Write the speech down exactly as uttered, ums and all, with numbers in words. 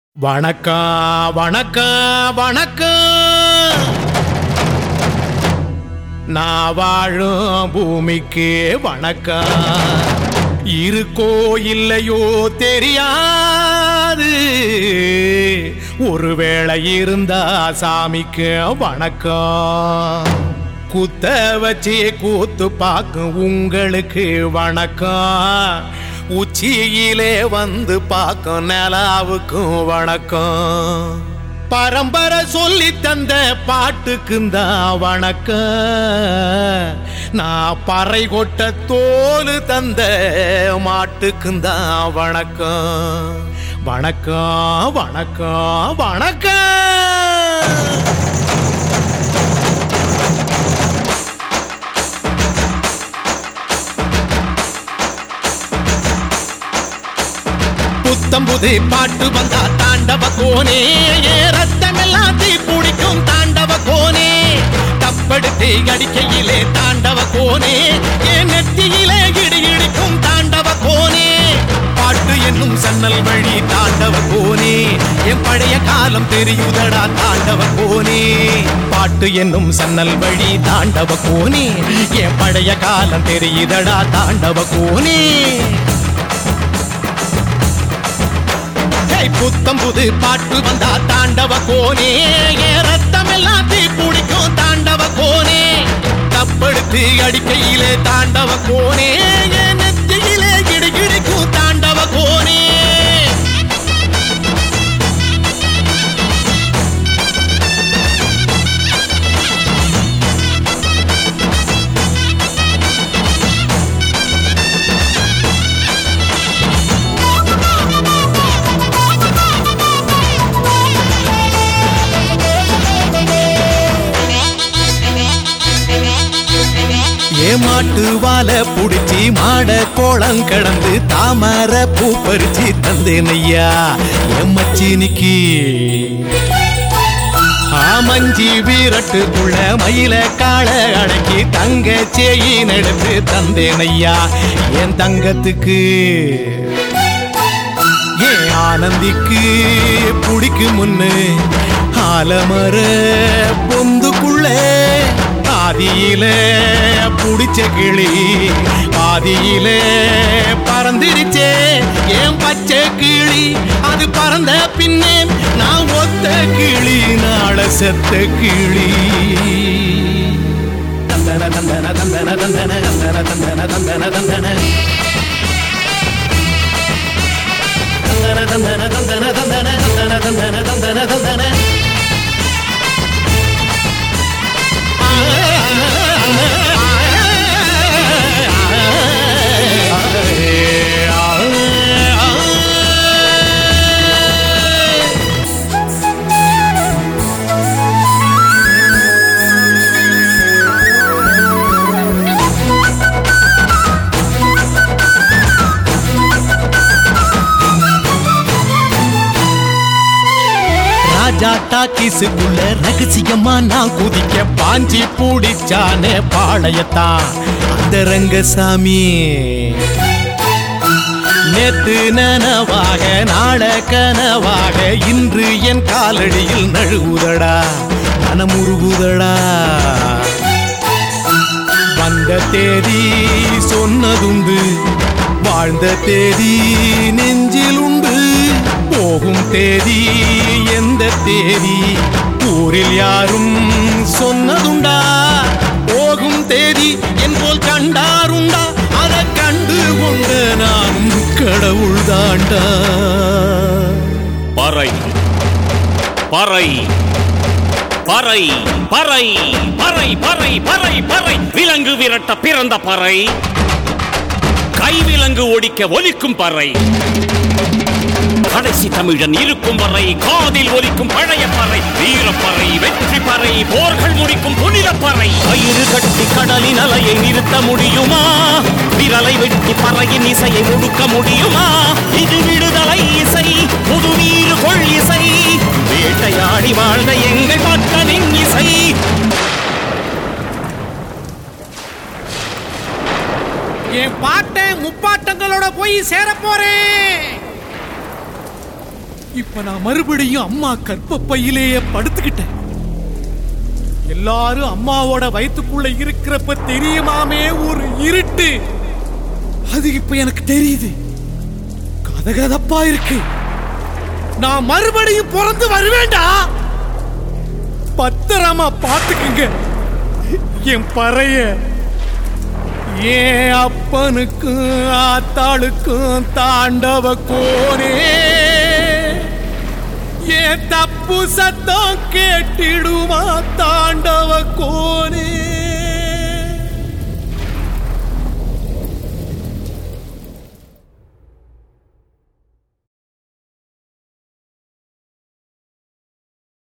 வணக்கம் வணக்கம் வணக்கம். நான் வாழும் பூமிக்கு வணக்கம். இருக்கோ இல்லையோ தெரியாது, ஒருவேளை இருந்தா சாமிக்கு வணக்கம். குத்த வச்சு கூத்து பார்க்கும் உங்களுக்கு வணக்கம். உச்சியிலே வந்து பார்க்கும் நிலாவுக்கும் வணக்கம். பரம்பரை சொல்லி தந்த பாட்டுக்குந்தா வணக்கம். நான் பறை கொட்ட தோல் தந்த மாட்டுக்குந்தா வணக்கம். வணக்கம் வணக்கம் வணக்கம். புத்தம்புது பாட்டு வந்தா தாண்டவ கோனே, ரத்தமெல்லாம் தீ பிடிக்கும் தாண்டவ கோனே. தப்படுத்து அடிக்கையிலே தாண்டவ கோனே, என் நெத்தியிலே இடி இடிக்கும் தாண்டவ கோனே. பாட்டு என்னும் சன்னல் வழி தாண்டவ கோனே, என் பழைய காலம் தெரியுதடா தாண்டவ கோனே. பாட்டு என்னும் சன்னல் வழி தாண்டவ கோனே, என் பழைய காலம் தெரியுதடா தாண்டவ கோனே. புத்தம் புது பாட்டு வந்தா தாண்டவ கோனே, ரத்தம் எல்லாம் தீ பிடிக்கும் தாண்டவ கோனே. தப்படுத்து அடிக்கையிலே தாண்டவ கோனே, நெத்தியிலே கிடி கிடிக்கும் தாண்டவ கோனே. மாட்டு வாழை புடிச்சி மாட கோளம் கடந்து தாமர பூ பறிச்சு தந்தேனையா என் மச்சினிக்கு. ஆமஞ்சி வீரட்டுக்குள்ள மயில கால அடக்கி தங்க சேயின் எடுத்து தந்தேனையா என் தங்கத்துக்கு. ஏன் ஆனந்திக்கு புடிக்கு முன்னு ஆலமர பொந்துக்குள்ள ஆதியில புடிச்ச கிளி ஆதியில பறந்துருச்சே ஏன் பச்சை கிளி. அது பறந்த பின்னே நான் ஒத்த கிளி நாள செத்த கிளி. தந்தன தந்தன தந்தன தந்தன தந்தன தந்தன தந்தன தந்தன தந்தன தந்தன தந்தன தந்தன தந்தன தந்தன தந்தன தந்தன. ராஜாட்டா கிசுக்குள்ள ரகசியமா நான் குதிக்க பாஞ்சி பூடிச்சானே பாளையத்தான் அந்த ரங்கசாமி. நேத்து நனவாக நாள கனவாக இன்று என் காலடியில் நழுவுதடா மனமுருகுதடா. வந்த தேதி சொன்னதுண்டு, வாழ்ந்த தேதி நெஞ்சில் உண்டு. போகும் தேதி எந்த தேதி ஊரில் யாரும் சொன்னதுண்டா. போகும் தேதி என் போல் கண்டாருண்டா, அதை கண்டு கொண்ட நானும் கடவுள் தாண்டா. பறை பறை பறை பறை பறை பறை பறை பறை விலங்கு விரட்ட பிறந்த பறை, கைவிலங்கு ஒடிக்க ஒலிக்கும் பறை. கடைசி தமிழன் இருக்கும் வரை காதில் ஒலிக்கும் பழைய பறை. வீரப்பறை வெற்றி பறை போர்கள் முடிக்கும் புனித பறை. கயிறு கட்டி கடலின் அலையை நிறுத்த முடியுமா? விரலை வெட்டி பறையின் இசையை ஒடுக்க முடியுமா? இது விடுதலை இசை, புது நீரு கொள் இசை, வேட்டையாடி வாழ்ந்த எங்கள் மக்களின் இசை. என் பாட்டை முப்பாட்டங்களோட போய் சேர போறேன். இப்ப நான் மறுபடியும் அம்மா கர்ப்பப்பையிலேயே படுத்துக்கிட்டேன். எல்லாரும் அம்மாவோட வயிற்றுக்குள்ள இருக்கிறப்ப தெரியுமாமே ஒரு இருட்டு, அது இப்ப எனக்கு தெரியுது. கதகதப்பா இருக்கு. நான் மறுபடியும் பிறந்து வருவேண்டா. பத்திரமா பாத்துக்குங்க என் பறைய. ஏன் அப்பனுக்கும் ஆத்தாளுக்கும் தாண்டவ கோனே, ஏன் தப்பு சத்தம் கேட்டிடுமா தாண்டவ கோ